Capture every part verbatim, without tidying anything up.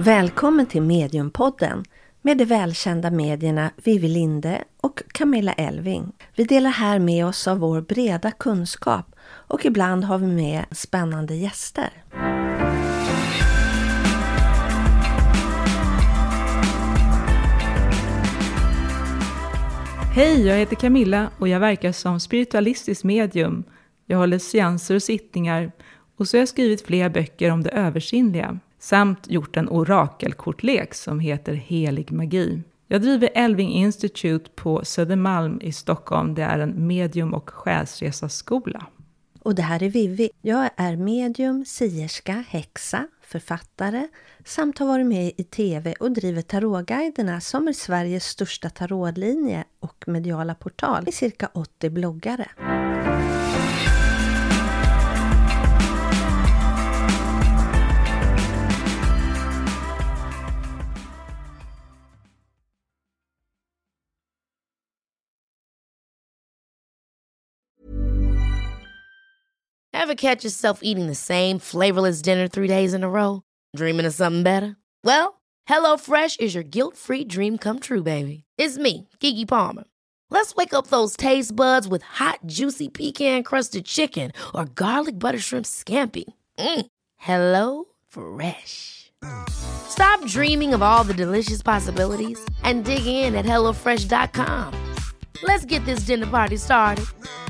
Välkommen till Mediumpodden med de välkända medierna Vivi Linde och Camilla Elving. Vi delar här med oss av vår breda kunskap och ibland har vi med spännande gäster. Hej, jag heter Camilla och jag verkar som spiritualistisk medium. Jag håller seanser och sittningar och så har jag skrivit flera böcker om det översinnliga. Samt gjort en orakelkortlek som heter Helig magi. Jag driver Elving Institute på Södermalm i Stockholm. Det är en medium- och själsresaskola. Och det här är Vivi. Jag är medium, sierska, häxa, författare samt har varit med i tv och driver tarotguiderna som är Sveriges största tarotlinje och mediala portal i cirka åttio bloggare. Ever catch yourself eating the same flavorless dinner three days in a row? Dreaming of something better? Well, HelloFresh is your guilt-free dream come true, baby. It's me, Keke Palmer. Let's wake up those taste buds with hot, juicy pecan-crusted chicken or garlic butter shrimp scampi. Mm. Hello Fresh. Stop dreaming of all the delicious possibilities and dig in at hello fresh dot com. Let's get this dinner party started.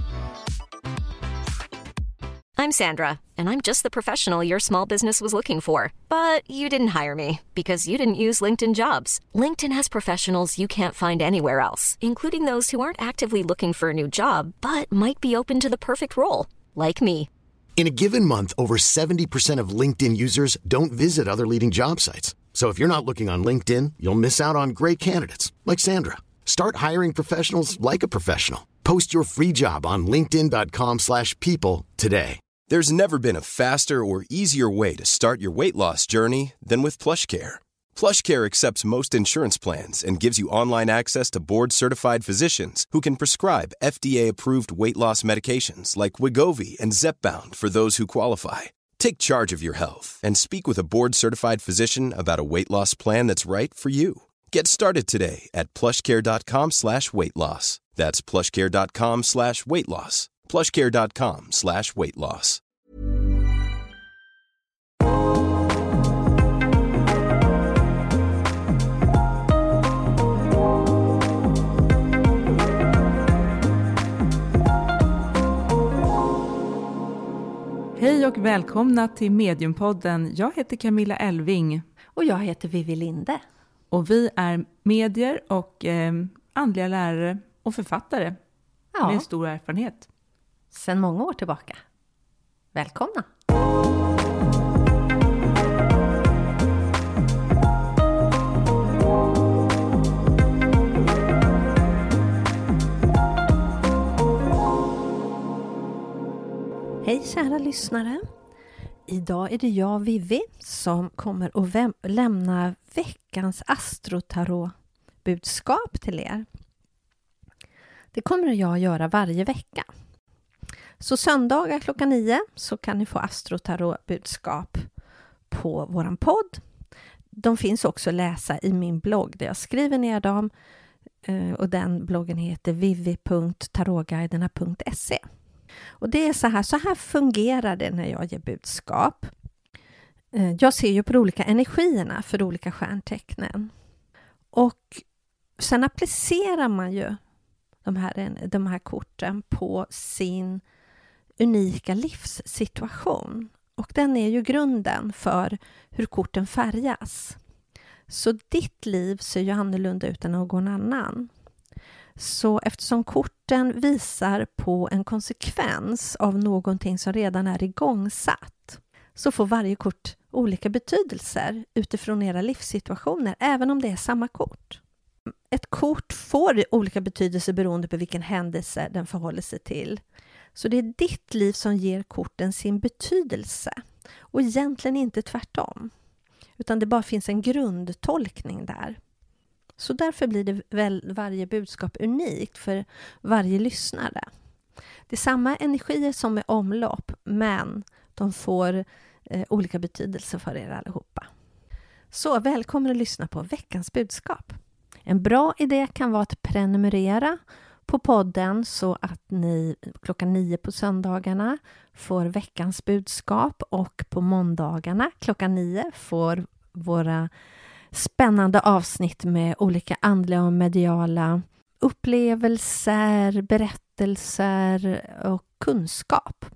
I'm Sandra, and I'm just the professional your small business was looking for. But you didn't hire me because you didn't use LinkedIn Jobs. LinkedIn has professionals you can't find anywhere else, including those who aren't actively looking for a new job, but might be open to the perfect role, like me. In a given month, over seventy percent of LinkedIn users don't visit other leading job sites. So if you're not looking on LinkedIn, you'll miss out on great candidates, like Sandra. Start hiring professionals like a professional. Post your free job on linkedin dot com slash people today. There's never been a faster or easier way to start your weight loss journey than with PlushCare. PlushCare accepts most insurance plans and gives you online access to board-certified physicians who can prescribe F D A-approved weight loss medications like Wegovy and Zepbound for those who qualify. Take charge of your health and speak with a board-certified physician about a weight loss plan that's right for you. Get started today at plushcare dot com slash weight loss. That's plushcare dot com slash weight loss. plushcare dot com slash weight loss. Hej och välkomna till Mediumpodden. Jag heter Camilla Elving. Och jag heter Vivi Linde. Och vi är medier och eh, andliga lärare och författare Ja. med stor erfarenhet. Sedan många år tillbaka. Välkomna! Hej kära lyssnare! Idag är det jag, Vivi, som kommer att vä- lämna veckans astrotarot-budskap till er. Det kommer jag göra varje vecka. Så söndagar klockan nio så kan ni få astrotarot-budskap på våran podd. De finns också att läsa i min blogg där jag skriver ner dem. Och den bloggen heter vivi punkt tarotguiderna punkt se. Och det är så här, så här fungerar det när jag ger budskap. Jag ser ju på de olika energierna för de olika stjärntecknen. Och sen applicerar man ju de här, de här korten på sin unika livssituation. Och den är ju grunden för hur korten färgas. Så ditt liv ser ju annorlunda ut än någon annan. Så eftersom korten visar på en konsekvens av någonting som redan är igångsatt, så får varje kort olika betydelser utifrån era livssituationer, även om det är samma kort. Ett kort får olika betydelser beroende på vilken händelse den förhåller sig till. Så det är ditt liv som ger korten sin betydelse och egentligen inte tvärtom. Utan det bara finns en grundtolkning där. Så därför blir det väl varje budskap unikt för varje lyssnare. Det är samma energier som är omlopp, men de får eh, olika betydelser för er allihopa. Så välkommen att lyssna på veckans budskap. En bra idé kan vara att prenumerera på podden så att ni klockan nio på söndagarna får veckans budskap och på måndagarna klockan nio får våra spännande avsnitt med olika andliga och mediala upplevelser, berättelser och kunskap.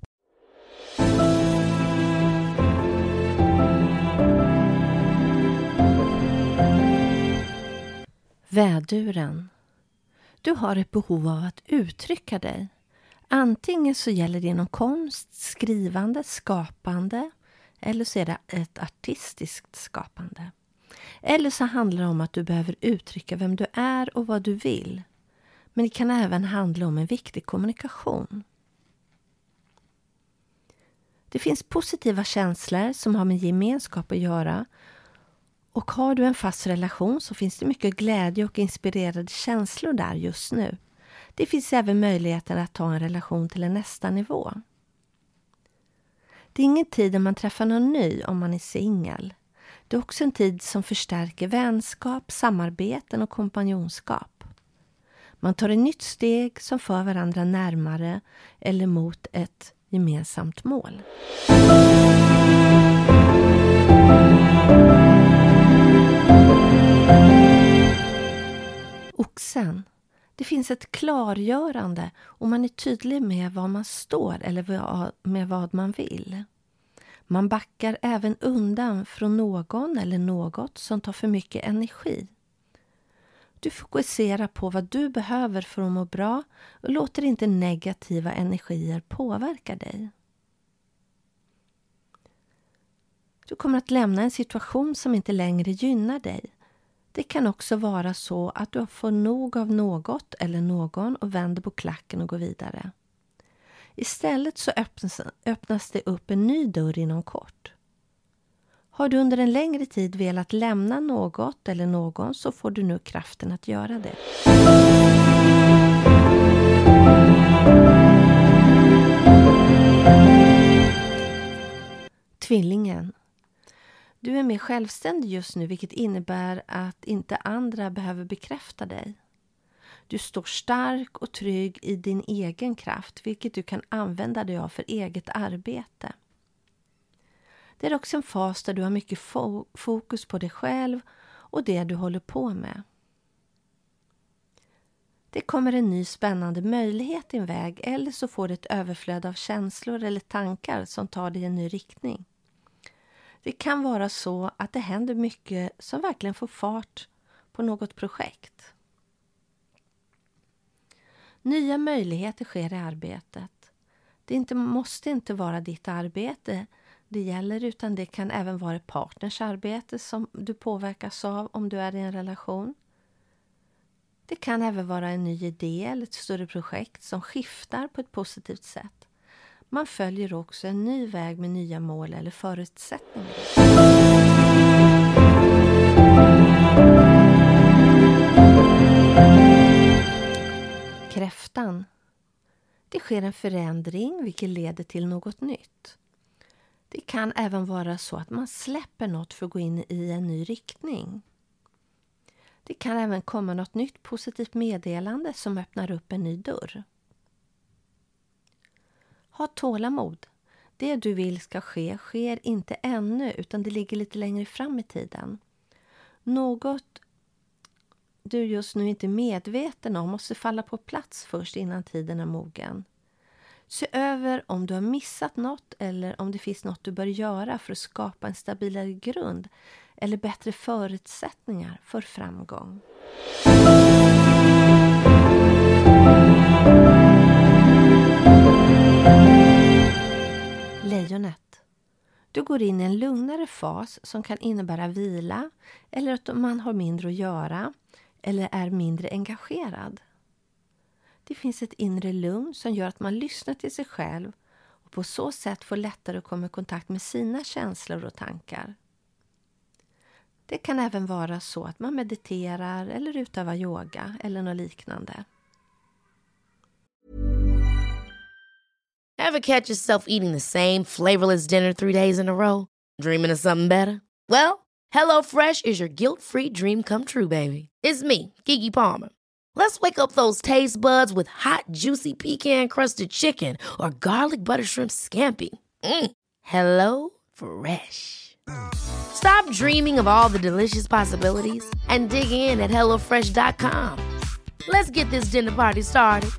Väduren. Du har ett behov av att uttrycka dig. Antingen så gäller det inom konst, skrivande, skapande eller så är det ett artistiskt skapande. Eller så handlar det om att du behöver uttrycka vem du är och vad du vill. Men det kan även handla om en viktig kommunikation. Det finns positiva känslor som har med gemenskap att göra. Och har du en fast relation så finns det mycket glädje och inspirerade känslor där just nu. Det finns även möjligheten att ta en relation till en nästa nivå. Det är ingen tid där man träffar någon ny om man är singel. Det är också en tid som förstärker vänskap, samarbeten och kompanjonskap. Man tar ett nytt steg som för varandra närmare eller mot ett gemensamt mål. Oxen. Det finns ett klargörande och man är tydlig med var man står eller med vad man vill. Man backar även undan från någon eller något som tar för mycket energi. Du fokuserar på vad du behöver för att må bra och låter inte negativa energier påverka dig. Du kommer att lämna en situation som inte längre gynnar dig. Det kan också vara så att du får nog av något eller någon och vänder på klacken och går vidare. Istället så öppnas, öppnas det upp en ny dörr inom kort. Har du under en längre tid velat lämna något eller någon så får du nu kraften att göra det. Tvillingen. Du är mer självständig just nu vilket innebär att inte andra behöver bekräfta dig. Du står stark och trygg i din egen kraft vilket du kan använda dig av för eget arbete. Det är också en fas där du har mycket fo- fokus på dig själv och det du håller på med. Det kommer en ny spännande möjlighet din väg eller så får du ett överflöd av känslor eller tankar som tar dig i en ny riktning. Det kan vara så att det händer mycket som verkligen får fart på något projekt. Nya möjligheter sker i arbetet. Det inte, måste inte vara ditt arbete det gäller utan det kan även vara partners arbete som du påverkas av om du är i en relation. Det kan även vara en ny idé eller ett större projekt som skiftar på ett positivt sätt. Man följer också en ny väg med nya mål eller förutsättningar. Kräftan. Det sker en förändring vilket leder till något nytt. Det kan även vara så att man släpper något för att gå in i en ny riktning. Det kan även komma något nytt positivt meddelande som öppnar upp en ny dörr. Ha tålamod. Det du vill ska ske sker inte ännu utan det ligger lite längre fram i tiden. Något du just nu inte är medveten om måste falla på plats först innan tiden är mogen. Se över om du har missat något eller om det finns något du bör göra för att skapa en stabilare grund eller bättre förutsättningar för framgång. Lejonet. Du går in i en lugnare fas som kan innebära vila eller att man har mindre att göra eller är mindre engagerad. Det finns ett inre lugn som gör att man lyssnar till sig själv och på så sätt får lättare att komma i kontakt med sina känslor och tankar. Det kan även vara så att man mediterar eller utövar yoga eller något liknande. Ever catch yourself eating the same flavorless dinner three days in a row? Dreaming of something better? Well, HelloFresh is your guilt-free dream come true, baby. It's me, Keke Palmer. Let's wake up those taste buds with hot, juicy pecan-crusted chicken or garlic butter shrimp scampi. Mm. Hello Fresh. Stop dreaming of all the delicious possibilities and dig in at hello fresh dot com. Let's get this dinner party started.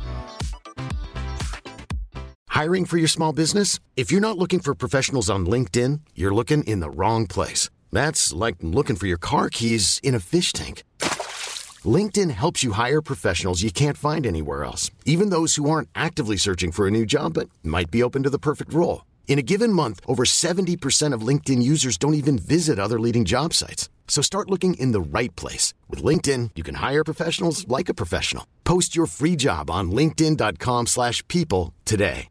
Hiring for your small business? If you're not looking for professionals on LinkedIn, you're looking in the wrong place. That's like looking for your car keys in a fish tank. LinkedIn helps you hire professionals you can't find anywhere else, even those who aren't actively searching for a new job but might be open to the perfect role. In a given month, over seventy percent of LinkedIn users don't even visit other leading job sites. So start looking in the right place. With LinkedIn, you can hire professionals like a professional. Post your free job on linkedin dot com slash people today.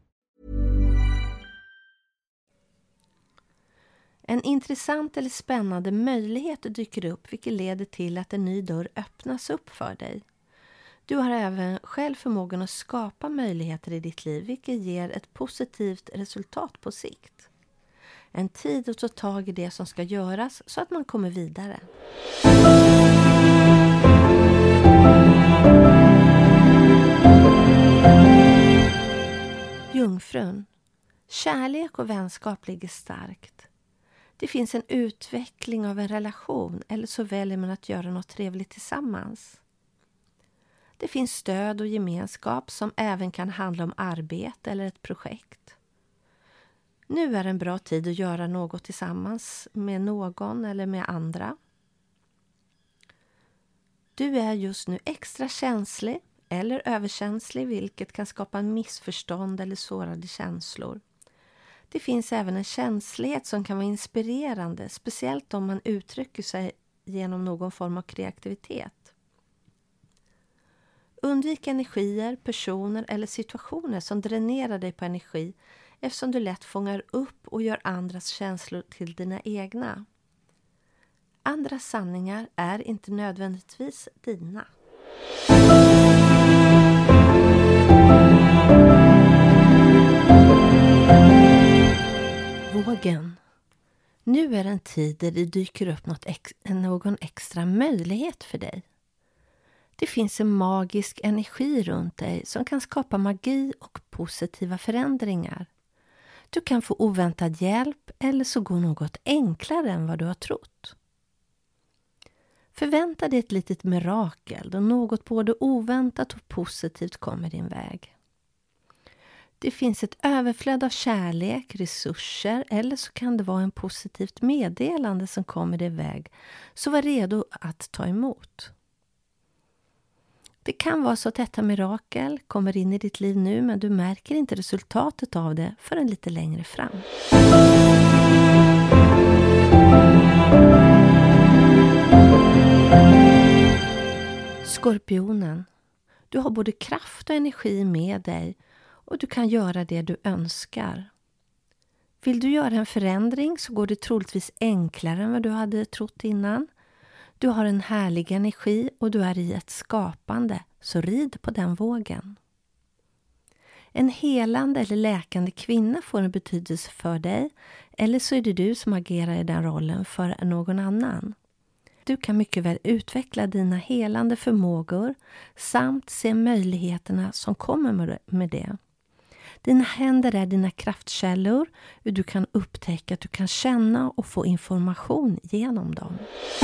En intressant eller spännande möjlighet dyker upp, vilket leder till att en ny dörr öppnas upp för dig. Du har även själv förmågan att skapa möjligheter i ditt liv, vilket ger ett positivt resultat på sikt. En tid att ta tag i det som ska göras så att man kommer vidare. Jungfrun. Kärlek och vänskap ligger starkt. Det finns en utveckling av en relation, eller så väljer man att göra något trevligt tillsammans. Det finns stöd och gemenskap som även kan handla om arbete eller ett projekt. Nu är en bra tid att göra något tillsammans med någon eller med andra. Du är just nu extra känslig eller överkänslig, vilket kan skapa missförstånd eller sårade känslor. Det finns även en känslighet som kan vara inspirerande, speciellt om man uttrycker sig genom någon form av kreativitet. Undvik energier, personer eller situationer som dränerar dig på energi, eftersom du lätt fångar upp och gör andras känslor till dina egna. Andra sanningar är inte nödvändigtvis dina. Vågen. Nu är en tid där det dyker upp något ex- någon extra möjlighet för dig. Det finns en magisk energi runt dig som kan skapa magi och positiva förändringar. Du kan få oväntad hjälp eller så går något enklare än vad du har trott. Förvänta dig ett litet mirakel då något både oväntat och positivt kommer din väg. Det finns ett överflöd av kärlek, resurser eller så kan det vara en positivt meddelande som kommer din väg. Så var redo att ta emot. Det kan vara så att detta mirakel kommer in i ditt liv nu, men du märker inte resultatet av det förrän lite längre fram. Skorpionen. Du har både kraft och energi med dig och du kan göra det du önskar. Vill du göra en förändring så går det troligtvis enklare än vad du hade trott innan. Du har en härlig energi och du är i ett skapande, så rid på den vågen. En helande eller läkande kvinna får en betydelse för dig, eller så är det du som agerar i den rollen för någon annan. Du kan mycket väl utveckla dina helande förmågor samt se möjligheterna som kommer med det. Dina händer är dina kraftkällor och du kan upptäcka att du kan känna och få information genom dem.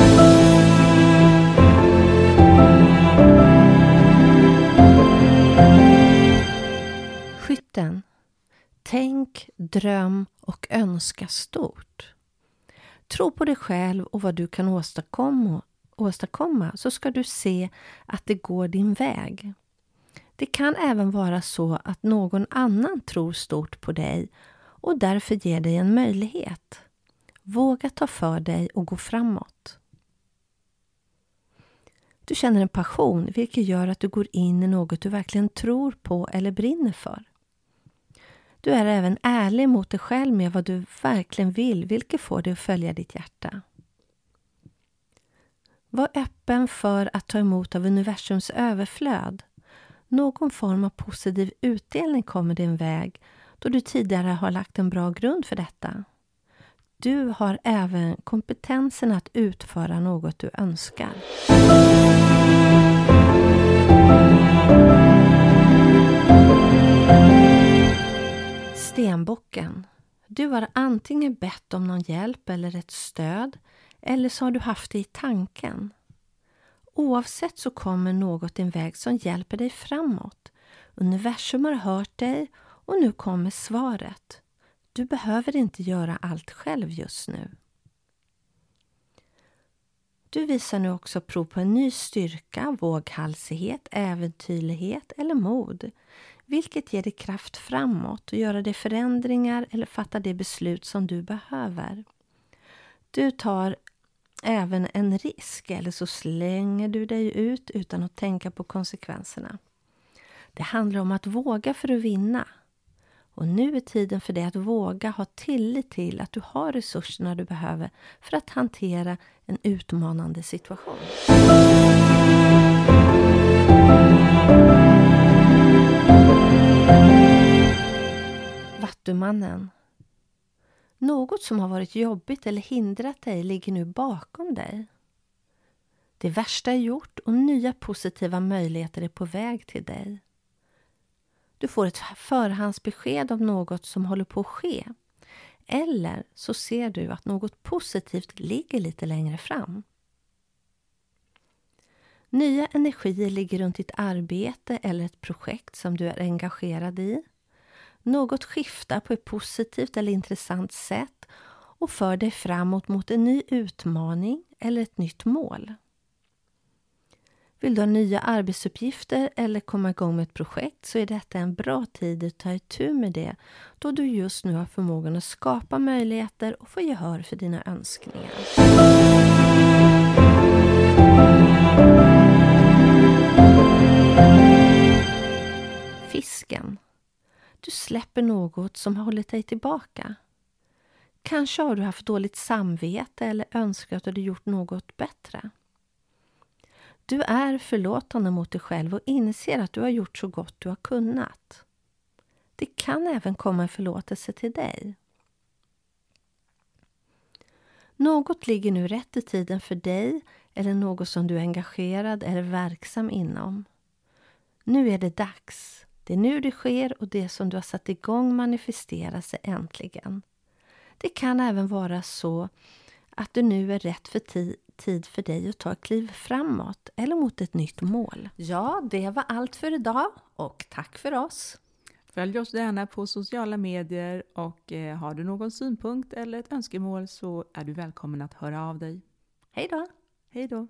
Skytten. Tänk, dröm och önska stort. Tro på dig själv och vad du kan åstadkomma, åstadkomma så ska du se att det går din väg. Det kan även vara så att någon annan tror stort på dig och därför ger dig en möjlighet. Våga ta för dig och gå framåt. Du känner en passion, vilket gör att du går in i något du verkligen tror på eller brinner för. Du är även ärlig mot dig själv med vad du verkligen vill, vilket får dig att följa ditt hjärta. Var öppen för att ta emot av universums överflöd. Någon form av positiv utdelning kommer din väg då du tidigare har lagt en bra grund för detta. Du har även kompetensen att utföra något du önskar. Stenbocken. Du har antingen bett om någon hjälp eller ett stöd, eller så har du haft det i tanken. Oavsett så kommer något din väg som hjälper dig framåt. Universum har hört dig och nu kommer svaret. Du behöver inte göra allt själv just nu. Du visar nu också prov på en ny styrka, våghalsighet, äventyrlighet eller mod. Vilket ger dig kraft framåt och göra de förändringar eller fatta de beslut som du behöver. Du tar även en risk eller så slänger du dig ut utan att tänka på konsekvenserna. Det handlar om att våga för att vinna. Och nu är tiden för dig att våga ha tillit till att du har resurserna du behöver för att hantera en utmanande situation. Vattumannen. Något som har varit jobbigt eller hindrat dig ligger nu bakom dig. Det värsta är gjort och nya positiva möjligheter är på väg till dig. Du får ett förhandsbesked om något som håller på att ske. Eller så ser du att något positivt ligger lite längre fram. Nya energier ligger runt ditt arbete eller ett projekt som du är engagerad i. Något skiftar på ett positivt eller intressant sätt och för dig framåt mot en ny utmaning eller ett nytt mål. Vill du ha nya arbetsuppgifter eller komma igång med ett projekt så är detta en bra tid att ta itu med det, då du just nu har förmågan att skapa möjligheter och få gehör för dina önskningar. Fisken. Du släpper något som har hållit dig tillbaka. Kanske har du haft dåligt samvete eller önskat att du gjort något bättre. Du är förlåtande mot dig själv och inser att du har gjort så gott du har kunnat. Det kan även komma en förlåtelse till dig. Något ligger nu rätt i tiden för dig eller något som du är engagerad eller verksam inom. Nu är det dags. Det är nu det sker och det som du har satt igång manifesterar sig äntligen. Det kan även vara så att det nu är rätt för tid, tid för dig att ta ett kliv framåt eller mot ett nytt mål. Ja, det var allt för idag och tack för oss. Följ oss gärna på sociala medier och eh, har du någon synpunkt eller ett önskemål så är du välkommen att höra av dig. Hej då! Hej då!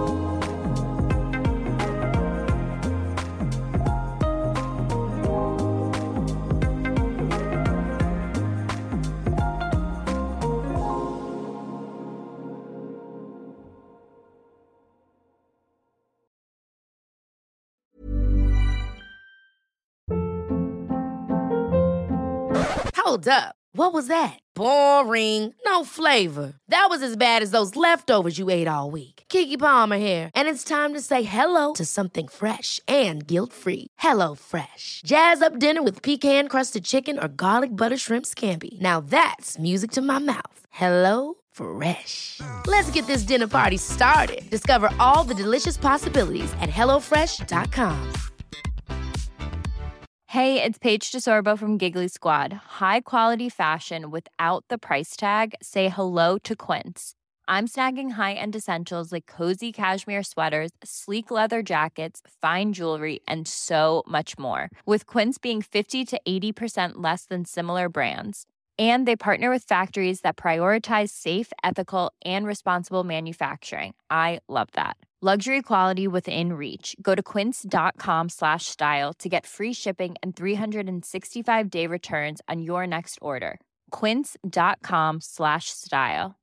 Hold up. What was that? Boring. No flavor. That was as bad as those leftovers you ate all week. Keke Palmer here, and it's time to say hello to something fresh and guilt-free. Hello Fresh. Jazz up dinner with pecan-crusted chicken or garlic butter shrimp scampi. Now that's music to my mouth. Hello Fresh. Let's get this dinner party started. Discover all the delicious possibilities at hello fresh dot com. Hey, it's Paige DeSorbo from Giggly Squad. High quality fashion without the price tag. Say hello to Quince. I'm snagging high-end essentials like cozy cashmere sweaters, sleek leather jackets, fine jewelry, and so much more. With Quince being fifty to eighty percent less than similar brands. And they partner with factories that prioritize safe, ethical, and responsible manufacturing. I love that. Luxury quality within reach. Go to quince.com slash style to get free shipping and three sixty-five day returns on your next order. Quince.com slash style.